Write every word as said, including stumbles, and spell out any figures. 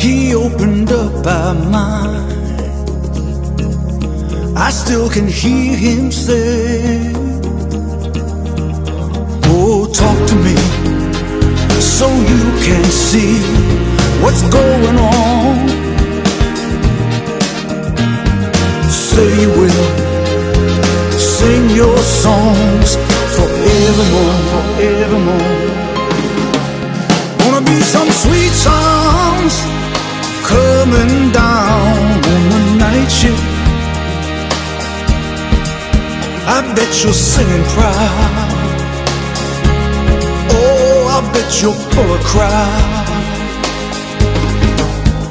He opened up our mind. I still can hear him say, oh, talk to me so you can see what's going on. Say you will sing your songs forevermore, forevermore. Gonna be some sweet songs coming down on the night shift. I bet you're singing proud. Oh, I bet you're full of crowd.